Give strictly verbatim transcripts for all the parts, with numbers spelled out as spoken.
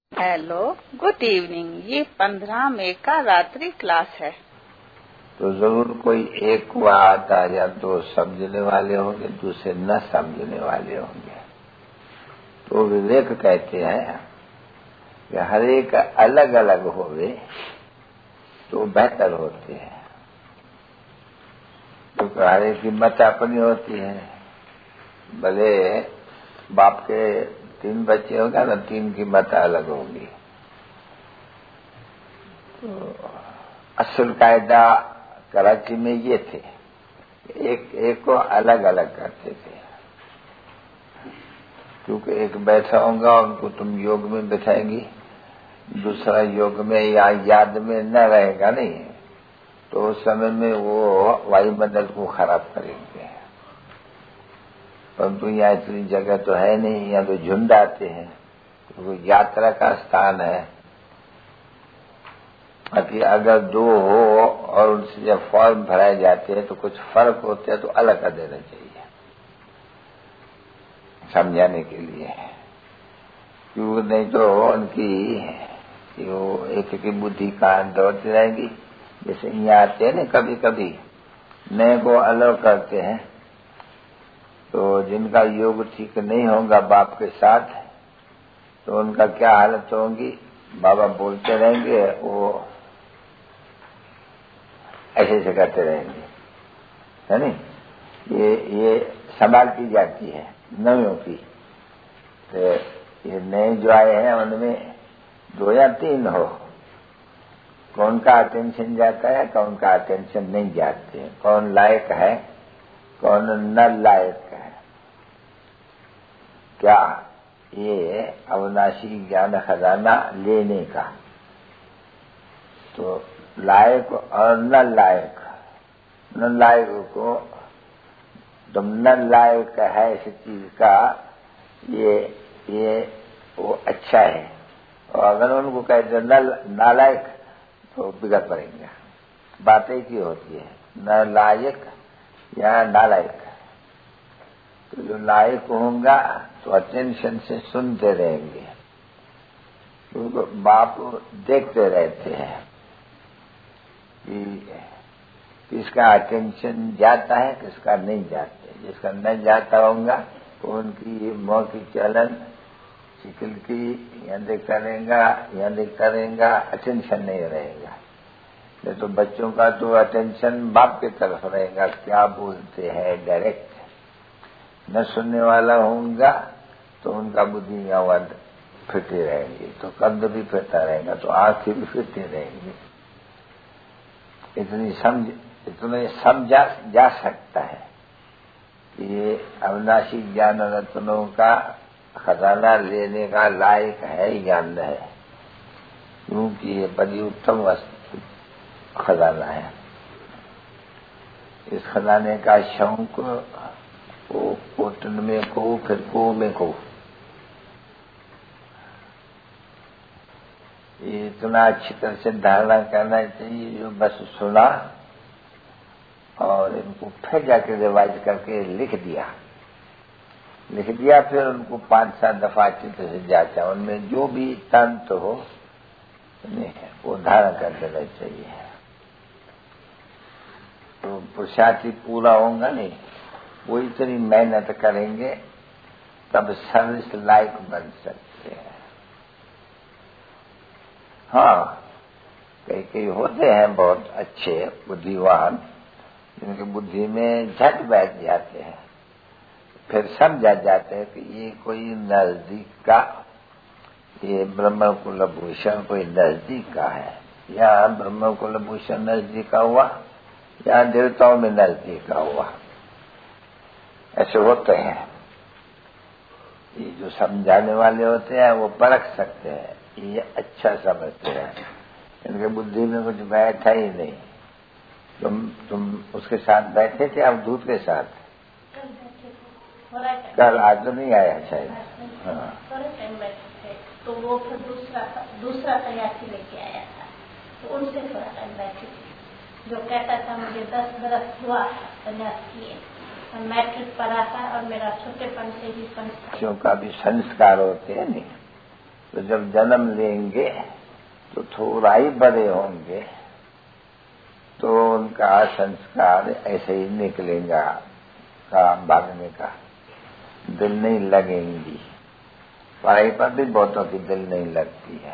Hello, good evening. ये पंद्रह मई का रात्रि क्लास है। तो जरूर कोई एक हुआ आता या दो समझने वाले होंगे, दूसरे न समझने वाले होंगे। तो विवेक कहते हैं कि हर एक अलग अलग होवे तो बेहतर होते हैं। क्योंकि हर एक की मत अपनी होती है। भले बाप के तीन बच्चे होगा ना, तीन की मत अलग होगी। तो असल कायदा कराची में ये थे, एक एक को अलग अलग करते थे। क्योंकि एक बैठा होगा, उनको तुम योग में बैठाएंगी, दूसरा योग में या याद में न रहेगा नहीं, तो उस समय में वो वायुमंडल को खराब करेंगे। परंतु यहाँ इतनी जगह तो है नहीं, यहाँ तो झुंड आते हैं, क्योंकि यात्रा का स्थान है। बाकी अगर दो हो और उनसे जब फॉर्म भराए जाते हैं तो कुछ फर्क होते हैं, तो अलग कर देना चाहिए समझाने के लिए। क्यों नहीं तो उनकी वो एक की बुद्धि कहाँ दौड़ती रहेगी। जैसे यहाँ आते हैं ना, कभी कभी नए को अलग करते हैं, तो जिनका योग ठीक नहीं होगा बाप के साथ, तो उनका क्या हालत होगी। बाबा बोलते रहेंगे, वो ऐसे से करते रहेंगे, है नहीं। ये ये संभाल की जाती है नवियों की। तो ये नए जो आए हैं उनमें दो या तीन हो, कौन का अटेंशन जाता है, कौन का अटेंशन नहीं जाते हैं, कौन लायक है, कौन न लायक है। क्या ये अविनाशी ज्ञान खजाना लेने का, तो लायक और न लायक, न लायक को तुम न लायक है इस चीज का, ये ये वो अच्छा है। और अगर उनको कह दो नालायक, तो बिगड़ पड़ेंगे। बातें की होती है न लायक या नालायक। तो जो लायक होगा तो अटेंशन से सुनते रहेंगे, क्योंकि बाप देखते रहते हैं कि किसका अटेंशन जाता है, किसका नहीं जाता है। जिसका नहीं जाता होगा तो उनकी मुंह की चलन, शिकल की यहाँ देखता रहेगा, यहाँ देखता रहेगा, अटेंशन नहीं रहेगा। नहीं तो बच्चों का तो अटेंशन बाप की तरफ रहेगा, क्या बोलते हैं डायरेक्ट। न सुनने वाला होगा तो उनका बुद्धि यहाँ फिरती रहेगी, तो कंध भी फिरता रहेगा, तो आंखें भी फिरती रहेंगी। इतनी समझ इतने समझा जा सकता है कि ये अविनाशी ज्ञान रत्नों का खजाना लेने का लायक है या न है, क्योंकि ये बड़ी उत्तम वस्तु खजाना है। इस खजाने का शौक को कोटन में को, फिर को में को, ये इतना अच्छी तरह से धारणा करना चाहिए। जो बस सुना और इनको फिर जाके रिवाइज करके लिख दिया लिख दिया फिर उनको पांच सात दफा चित्र से जांचा, उनमें जो भी तंत्र हो वो धारण कर देना चाहिए। तो पुरुषार्थी पूरा होगा नहीं, वो इतनी मेहनत करेंगे तब सर्विस लायक बन सकते हैं। हाँ, कई कई होते हैं बहुत अच्छे बुद्धिवान, जिनकी बुद्धि में झट बैठ जाते हैं, फिर समझा जाते हैं कि ये कोई नजदीक का, ये ब्रह्म कुलभूषण कोई नजदीक का है, या ब्रह्म कुलभूषण नजदीक का हुआ या देवताओं में नजदीक का हुआ। ऐसे होते हैं। ये जो समझाने वाले होते हैं वो परख सकते हैं, ये अच्छा समझते हैं, इनके बुद्धि में कुछ बैठा ही नहीं। तुम तुम उसके साथ बैठे थे, आप दूध के साथ कल, आज तो नहीं आया शायद। हाँ, तो वो फिर दूसरा दूसरा सन्यासी लेके आया था, तो उनसे थोड़ा टाइम बैठी थी। जो कहता था मुझे दस बरस हुआ सन्यास किए, मैट्रिक पढ़ा था और मेरा छोटेपन से ही संस्कार का भी संस्कार होते हैं नहीं, तो जब जन्म लेंगे तो थोड़ा ही बड़े होंगे तो उनका संस्कार ऐसे ही निकलेगा काम भागने का, दिल नहीं लगेंगी। पढ़ाई पर भी बहुतों की दिल नहीं लगती है।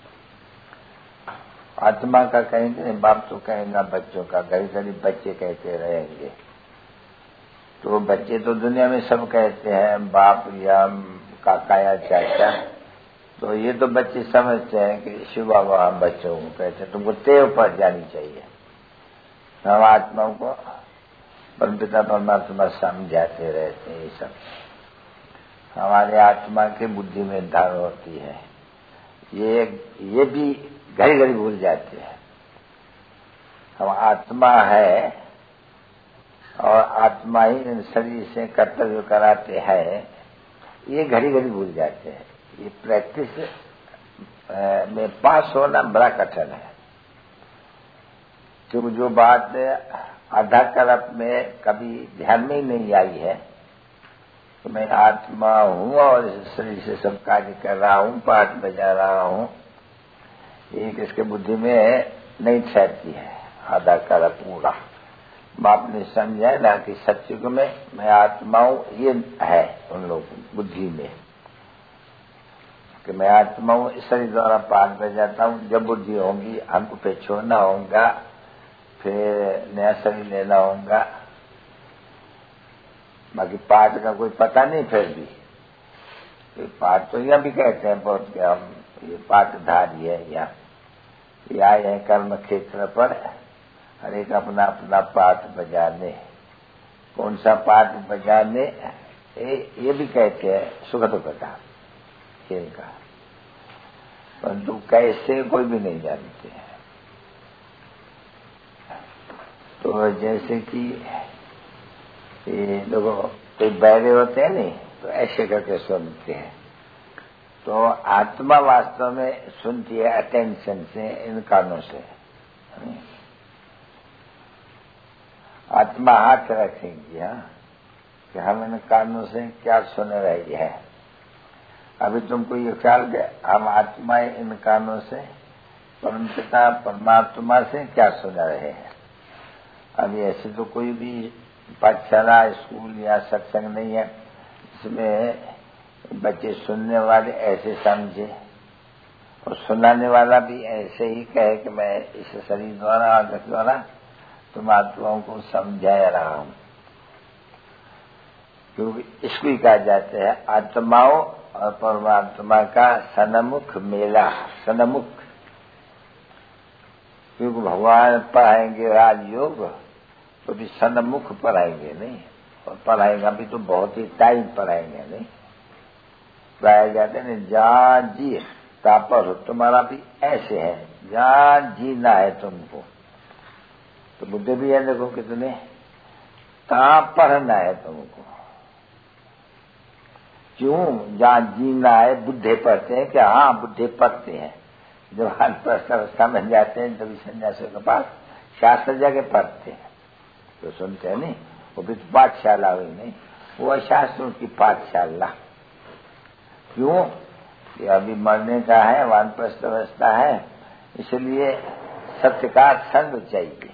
आत्मा का कहेंगे, बाप तो कहेगा बच्चों का, घड़ी घड़ी बच्चे कहते रहेंगे। तो बच्चे तो दुनिया में सब कहते हैं, बाप या काका या चाचा। तो ये तो बच्चे समझते हैं कि शिव बाबा हम बच्चों को कहते हैं, तुमको टेव पर जानी चाहिए। हम आत्माओं को परमपिता परमात्मा समझाते रहते हैं। ये सब हमारे आत्मा की बुद्धि में धारण होती है। ये ये भी घड़ी घड़ी भूल जाते हैं। हम आत्मा है और आत्मा ही इन शरीर से कर्तव्य कराते हैं, ये घड़ी घड़ी भूल जाते हैं। ये प्रैक्टिस में पास होना बड़ा कठिन है, क्योंकि जो बात आधा कल्प में कभी ध्यान में ही नहीं आई है तो मैं आत्मा हूँ और इस शरीर से सब कार्य कर रहा हूँ, पाठ बजा रहा हूँ, ये किसके बुद्धि में नहीं ठहरती है आधा कल्प पूरा। बाप ने समझा ना कि सत्युग में मैं आत्मा हूँ, ये है उन लोगों बुद्धि में कि मैं आत्मा हूँ, इस शरीर द्वारा पाठ बजाता हूँ। जब बुद्धि होगी हमको फिर छोड़ना होगा, फिर नया शरीर लेना होगा। बाकी पाठ का कोई पता नहीं। फिर भी तो पाठ तो यहाँ भी कहते हैं बहुत कि हम ये पाठधारी है, या ये आए हैं कर्म क्षेत्र पर, हर एक अपना अपना पाठ बजाने। कौन सा पाठ बजाने ये, ये भी कहते हैं सुख दुख का खेल का, परंतु कैसे कोई भी नहीं जानते हैं। तो जैसे कि ये लोगों कोई बहरे होते हैं नहीं तो ऐसे करके सुनते हैं, तो आत्मा वास्तव में सुनती है अटेंशन से, इन कानों से। आत्मा हाथ रखेंगी हाँ कि हम इन कानों से क्या सुन रही है। अभी तुमको ये ख्याल के हम आत्मा इन कानों से परमपिता परमात्मा से क्या सुन रहे हैं। अभी ऐसे तो कोई भी पाठशाला स्कूल या सत्संग नहीं है जिसमें बच्चे सुनने वाले ऐसे समझे और सुनाने वाला भी ऐसे ही कहे कि मैं इस शरीर द्वारा आदत द्वारा तुम आत्माओं को समझा रहा हूं। क्योंकि इसको ही कहा जाता है आत्माओं और परमात्मा का सन्मुख मेला। सन्मुख क्योंकि भगवान पढ़ाएंगे राजयोग तो भी सन्मुख पढ़ाएंगे नहीं, और पढ़ाएगा भी तो बहुत ही टाइम पढ़ाएंगे नहीं। पढ़ाए जाते हैं जहाँ जी तापर हो, तुम्हारा भी ऐसे है जहाँ जीना है तुमको। तो बुद्धि भी है देखो कितने, कहाँ पढ़ना है तुमको, क्यों जहाँ जीना है। बुद्धे पढ़ते हैं क्या? हाँ बुद्धे पढ़ते हैं। जब हाथ अवस्था में जाते हैं तभी सन्यासियों के पास शास्त्र जगह पढ़ते हैं तो सुनते हैं नहीं। वो भी तो पाठशाला हुई नहीं, वो शास्त्रों की पाठशाला। क्यों? कि अभी मरने का है, वानप्रस्थ अवस्था है, इसलिए सत्य का संग चाहिए।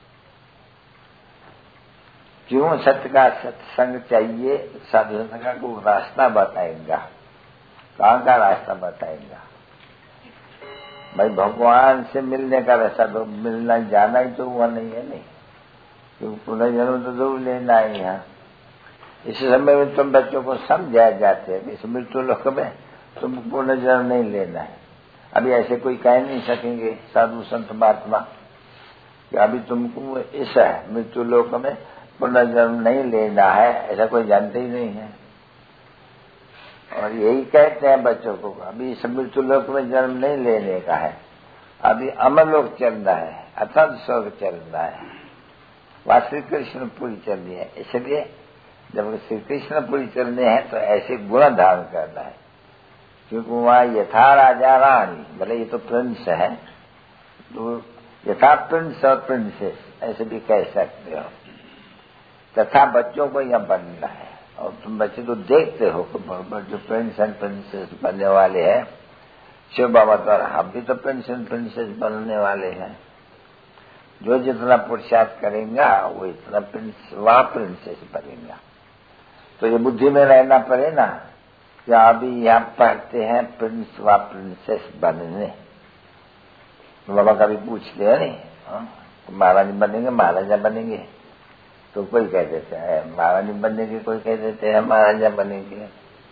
क्यों सत्य का सत्संग चाहिए? साधु संत का को रास्ता बताएगा। कहाँ का रास्ता बताएगा? भाई भगवान से मिलने का रास्ता तो मिलना जाना ही तो हुआ नहीं है नहीं, क्योंकि पुनर्जन्म तो जरूर लेना ही है। इस समय में तुम बच्चों को समझाया जाते हैं इस मृत्यु लोक में तुम पुनर्जन्म नहीं लेना है। अभी ऐसे कोई कह नहीं सकेंगे साधु संत महात्मा कि अभी तुमको इस मृत्यु लोक में पुनर्जन्म नहीं लेना है, ऐसा कोई जानते ही नहीं है। और यही कहते हैं बच्चों को अभी इस मृत्यु लोक में जन्म नहीं लेने का है, अभी अमर लोक चलना है, अथात स्वर्ग चलना है, वहां श्री कृष्ण पूरी चलनी है। इसलिए जब श्री कृष्ण पूरी चलने हैं तो ऐसे गुण धारण करना है, क्योंकि वहां यथा राजा रानी, भले ये तो प्रिंस है तो यथा प्रिंस और प्रिंसेस ऐसे भी कह सकते हो, तथा बच्चों को यह बनना है। और तुम बच्चे तो देखते हो कि जो प्रिंस एंड प्रिंसेस बनने वाले हैं शिव बाबा द्वारा हम भी तो प्रिंस एंड प्रिंसेस बनने वाले हैं। जो जितना पुरुषार्थ करेगा वो इतना प्रिंस वह प्रिंसेस बनेगा। तो ये बुद्धि में रहना पड़े ना कि अभी यहाँ पढ़ते हैं प्रिंस व प्रिंसेस बनने। तो बाबा कभी पूछते हैं नहीं, महारानी बनेंगे महाराजा बनेंगे, तो कोई कह देते हैं महारानी बनेंगे, कोई कह देते हैं महाराजा बनेंगे।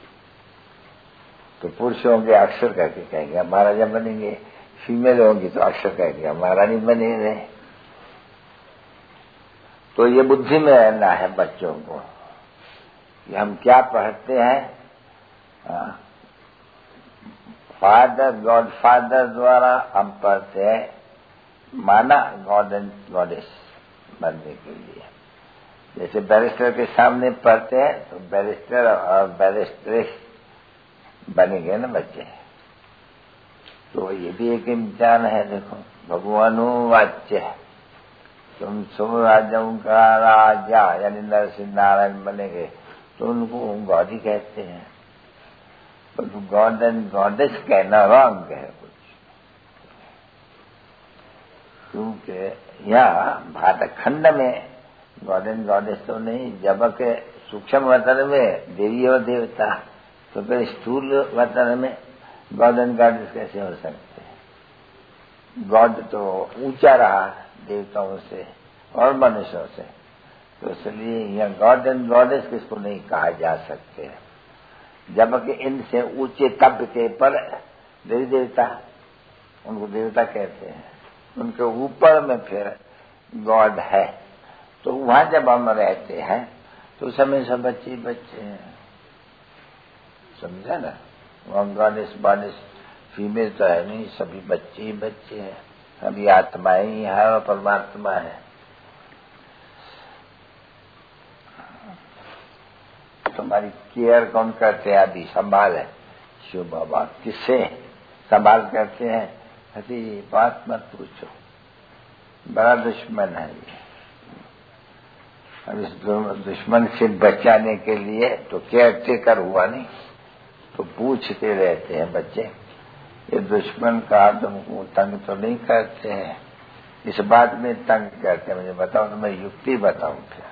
तो पुरुष होंगे अक्षर करके कहेंगे महाराजा बनेंगे, फीमेल होंगी तो अक्षर कहेंगे महारानी बनेंगे। तो ये बुद्धि में रहना है बच्चों को कि हम क्या पढ़ते हैं। फादर गॉड फादर द्वारा हम पढ़ते हैं माना गॉड एंड गॉडेस बनने के लिए। जैसे बैरिस्टर के सामने पढ़ते हैं तो बैरिस्टर और बैरिस्ट्रेस बनेंगे ना बच्चे। तो ये भी एक इम्तिहान है। देखो भगवानु वाच्य है, तुम सो राजाओं का राजा यानी नरसिंह नारायण बनेंगे तो उनको गॉड ही कहते हैं। पर गॉड एंड गॉडेस कहना रॉन्ग है कुछ, क्योंकि यहाँ भारत खंड में गॉड एंड गॉडेस तो नहीं, जबकि सूक्ष्म वतन में देवी और देवता, तो फिर स्थूल वतन में गॉड एंड गॉडेस कैसे हो सकते हैं। गॉड तो ऊंचा रहा देवताओं से और मनुष्यों से, तो इसलिए यहाँ गॉड एंड गॉडेस किसको नहीं कहा जा सकते हैं। जबकि इनसे ऊंचे तबके पर देवी देवता, उनको देवता कहते हैं, उनके ऊपर में फिर गॉड है। तो वहां जब हम रहते हैं तो समय सब बच्चे बच्चे हैं, समझा ना। वहां गॉडेस गॉडेस फीमेल तो है नहीं, सभी बच्चे ही बच्चे हैं, सभी आत्माएं ही है और परमात्मा है। तुम्हारी केयर कौन करते हैं? अभी संभाल है शिव बाबा। किससे संभाल करते हैं? अरे बात मत पूछो, बड़ा दुश्मन है ये। अब इस दुश्मन से बचाने के लिए तो केयर टेकर हुआ नहीं, तो पूछते रहते हैं बच्चे ये दुश्मन का तुमको तंग तो नहीं करते हैं? इस बात में तंग करते हैं, मुझे बताओ तो मैं युक्ति बताऊं क्या।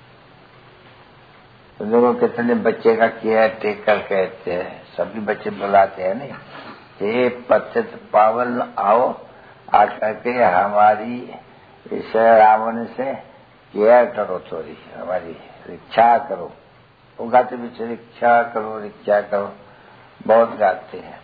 तो लोगों कितने बच्चे का केयर टेकर कहते हैं, सभी बच्चे बुलाते हैं नहीं, हे पतित पावन आओ आकर के हमारी इस रावण से केयर करो, थोड़ी हमारी रक्षा करो। वो गाते पीछे रक्षा करो रक्षा करो बहुत गाते हैं।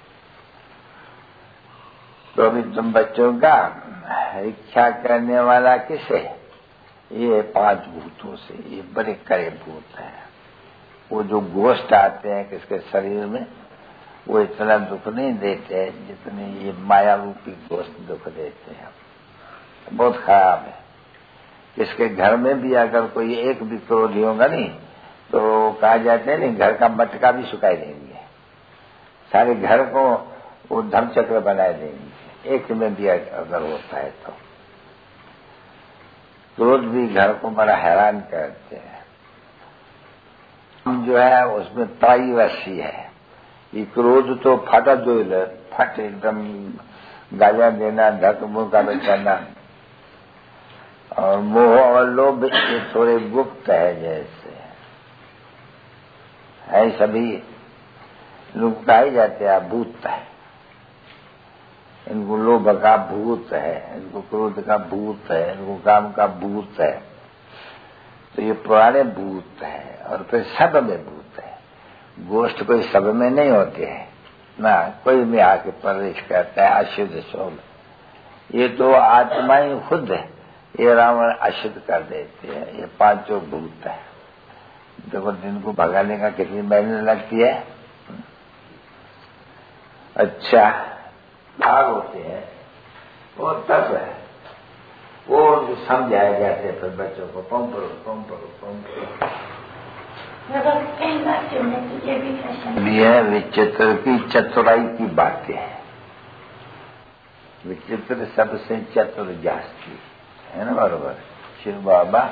तो अभी तुम बच्चों का रक्षा करने वाला किसे? ये पांच भूतों से, ये बड़े कड़े भूत हैं। वो जो गोष्ठ आते हैं किसके शरीर में, वो इतना दुख नहीं देते हैं जितने ये माया रूपी गोष्ठ दुख देते हैं। बहुत खराब है। किसके घर में भी अगर कोई एक भी क्रोधी होगा नहीं तो कहा जाते हैं नहीं, घर का मटका भी सुखाई देंगे, सारे घर को वो धर्मचक्र बनाए देंगे एक में भी अगर होता है तो। क्रोध भी घर को बड़ा हैरान करते हैं। जो है उसमें ताई वसी है। ये क्रोध तो फटा दो फट एकदम गालियां देना, धक मुंह का बचाना, और मोह और लोभ ये थोड़े गुप्त है, जैसे है सभी लोग पाए जाते हैं भूत है। इनको लोभ का भूत है, इनको क्रोध का भूत है, इनको काम का भूत है। तो ये पुराने भूत है और फिर सब में भूत है। गोष्ठ कोई सब में नहीं होती है ना, कोई में आके प्रवेश करता है अशुद्ध सोल। ये तो आत्मा ही खुद है, ये रावण अशुद्ध कर देते हैं। ये पांचों भूत है। देखो दिन को भगाने का कितनी मेहनत लगती है। अच्छा भाग होते हैं और तब है वो समझाए जाते हैं फिर बच्चों को, पम पढ़ो पम पढ़ो पम पढ़ो। ये विचित्र की चतुराई की बातें हैं। विचित्र सबसे चतुर जास्ती है ना, बरोबर। शिव बाबा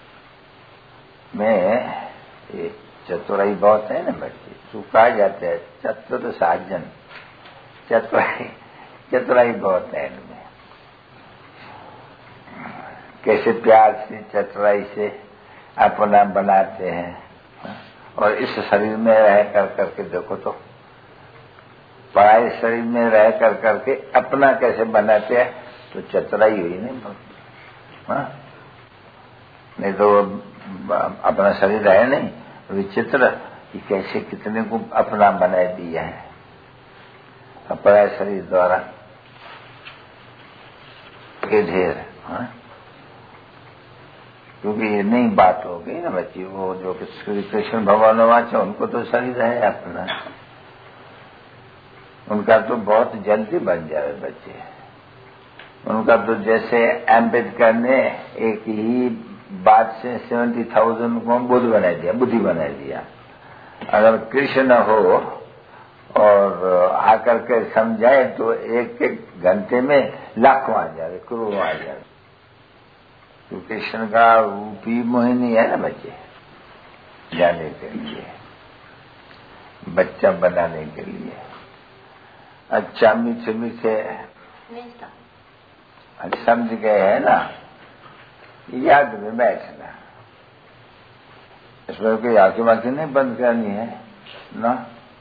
में ये चतुराई बहुत है ना बच्चे, तो कहा जाता है चतुर साजन चतुराई चतुराई बहुत है इनमें। कैसे प्यार से चतुराई से अपना बनाते हैं। और इस शरीर में रह कर करके देखो तो, पराये शरीर में रह कर करके अपना कैसे बनाते हैं, तो चतुराई हुई नहीं बहुत। नहीं तो अपना शरीर है नहीं, विचित्र कि कैसे कितने को अपना बना दिया है पराये शरीर द्वारा के ढेर। क्योंकि ये नई बात हो गई ना बच्ची, वो जो श्री कृष्ण भगवान वाचे उनको तो शरीर है अपना, उनका तो बहुत जल्दी बन जाए बच्चे। उनका तो जैसे अम्बेडकर ने एक ही बात से सेवेंटी थाउजेंड को बुद्ध बना दिया, बुद्धि बना दिया। अगर कृष्ण हो और आकर के समझाए तो एक एक घंटे में लाखों आ जाए, करोड़ों आ जाए। तो कृष्ण का रूप ही मोहिनी है ना बच्चे, जाने के लिए, बच्चा बनाने के लिए। अच्छा मीठे मीठे समझ गए है ना, याद में बैठना, इसमें कोई आंखें वाँखें नहीं बंद करनी है ना।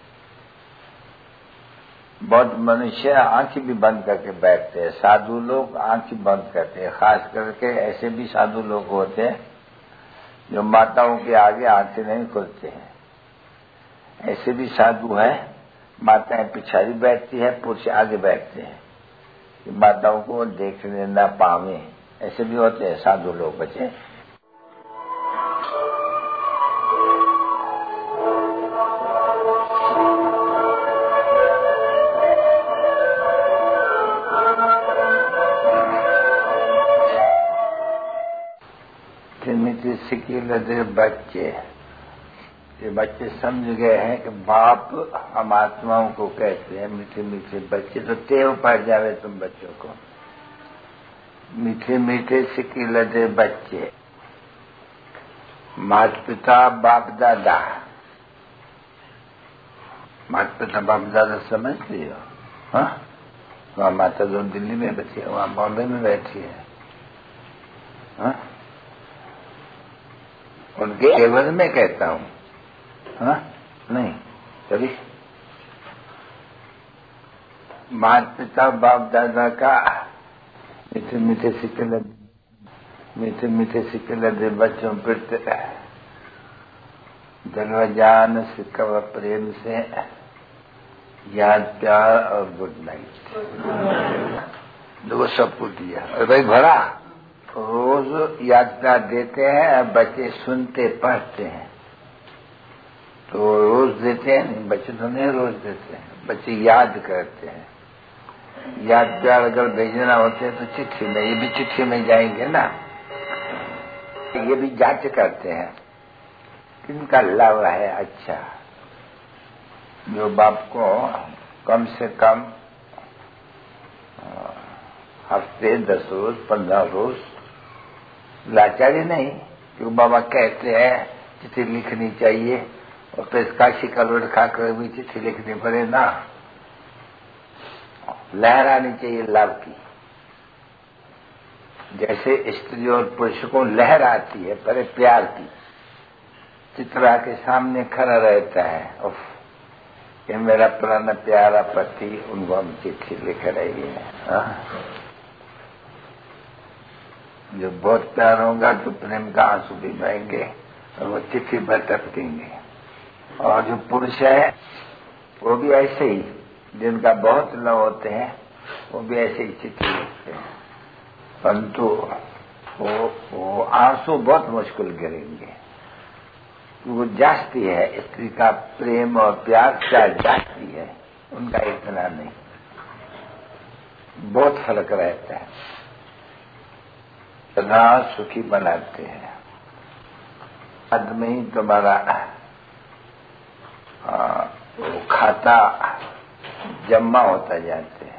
बहुत मनुष्य आंखें भी बंद करके बैठते हैं, साधु लोग आंखें बंद करते हैं। खास करके ऐसे भी साधु लोग होते हैं जो माताओं के आगे आंखें नहीं खोलते हैं। ऐसे भी साधु हैं, माताएं पिछाड़ी बैठती है, पुरुष आगे बैठते हैं कि माताओं को देखने न पावे। ऐसे भी होते हैं साधु लोग बच्चे। सिक्की लदे बच्चे, ये बच्चे समझ गए हैं कि बाप हम आत्माओं को कहते हैं मीठे मीठे बच्चे। तो टेव पड़ जावे तुम बच्चों को, मीठे मीठे सिक्की लदे बच्चे। माता पिता बाप दादा, माता पिता बाप दादा समझती हो? हाँ, वहाँ माता जो दिल्ली में बैठी है, वहाँ बॉम्बे में बैठी है। हाँ, उनके एवज में कहता हूँ। हाँ, नहीं चलिए, माता पिता बाप दादा का मीठे मीठे सिक्के लदे, मीठे मीठे सिक्के लदे बच्चों पर जन्मजान सिक्का व प्रेम से याद प्यार और गुड नाइट दो सबको दिया। और भाई भरा रोज याद प्यार देते हैं और बच्चे सुनते पढ़ते हैं। तो रोज देते हैं नहीं, बच्चे तो नहीं रोज देते हैं, बच्चे याद करते हैं। याद प्यार अगर भेजना होते हैं तो चिट्ठी में, ये भी चिट्ठी में जाएंगे ना, ये भी जांच करते हैं किनका लव है अच्छा। जो बाप को कम से कम हफ्ते दस रोज पंद्रह रोज लाचारी नहीं, क्योंकि बाबा कहते हैं चिट्ठी लिखनी चाहिए, और तो इसका शिकलवट खाकर भी चिट्ठी लिखनी पड़े ना, लहरानी चाहिए लव की। जैसे स्त्री और पुरुष को लहर आती है पर प्यार की, चित्रा के सामने खड़ा रहता है, उफ ये मेरा पुराना प्यारा पति, उनको हम चिट्ठी लिख रही है। जो बहुत प्यार होगा तो प्रेम का आंसू भी बहेंगे और वो चिट्ठी पर टपकेंगे। और जो पुरुष है वो भी ऐसे ही, जिनका बहुत लव होते हैं वो भी ऐसे ही चिट्ठी लिखते हैं, परंतु वो, वो आंसू बहुत मुश्किल गिरेंगे। वो जाती है, स्त्री का प्रेम और प्यार क्या जाती है, उनका इतना नहीं, बहुत फर्क रहता है। सदा सुखी बनाते हैं, बाद में ही तुम्हारा वो खाता जमा होता जाते हैं।